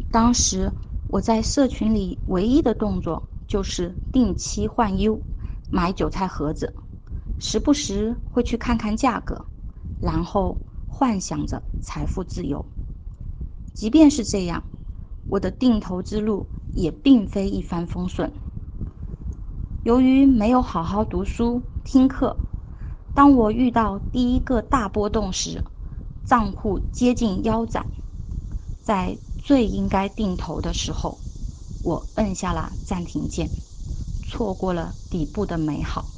当时我在社群里唯一的动作就是定期换 U，买韭菜盒子，时不时会去看看价格，然后幻想着财富自由。即便是这样，我的定投之路也并非一帆风顺。由于没有好好读书听课，当我遇到第一个大波动时，账户接近腰斩。在最应该定投的时候，我摁下了暂停键，错过了底部的美好。